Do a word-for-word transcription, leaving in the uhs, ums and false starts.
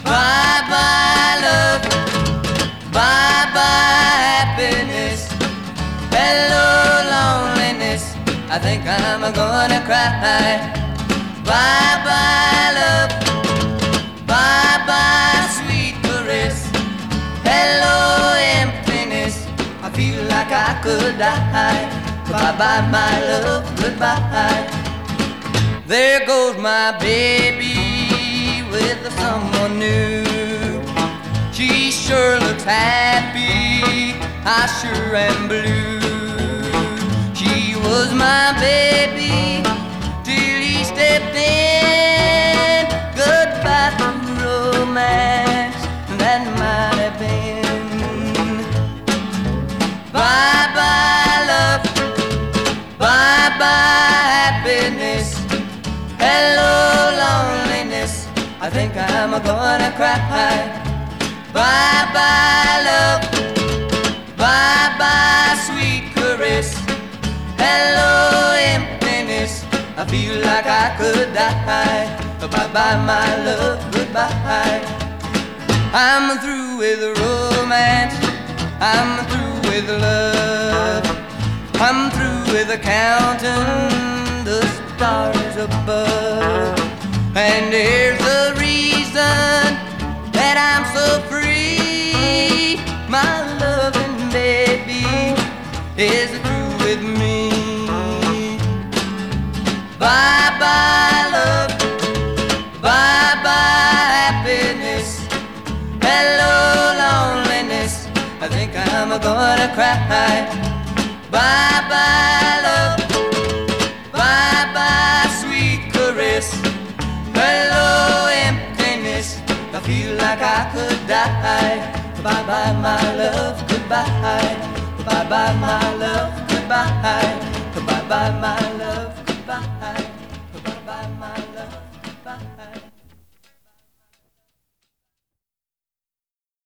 Bye bye love, bye bye happiness, hello loneliness, I think I'm gonna cry. Bye bye love, bye bye sweet caress, hello emptiness, I feel like I could die. Bye bye my love, goodbye. There goes my baby with someone new. She sure looks happy, I sure am blue. She was my baby till he stepped in. Goodbye to romance, that might have been. Bye bye love, bye bye happiness, hello loneliness, I think I'm gonna cry. Bye bye love, bye bye sweet caress, hello emptiness, I feel like I could die. Bye bye my love, goodbye. I'm through with romance, I'm through with love, I'm through with counting the stars above. And here's the reason that I'm so free, my loving baby is through with me. Bye bye love, bye bye happiness, hello loneliness, I think I'm gonna cry. Bye bye love, bye bye sweet caress, hello emptiness, I feel like I could die. Bye bye my love, goodbye. Bye bye my love, goodbye. Bye bye my love, goodbye.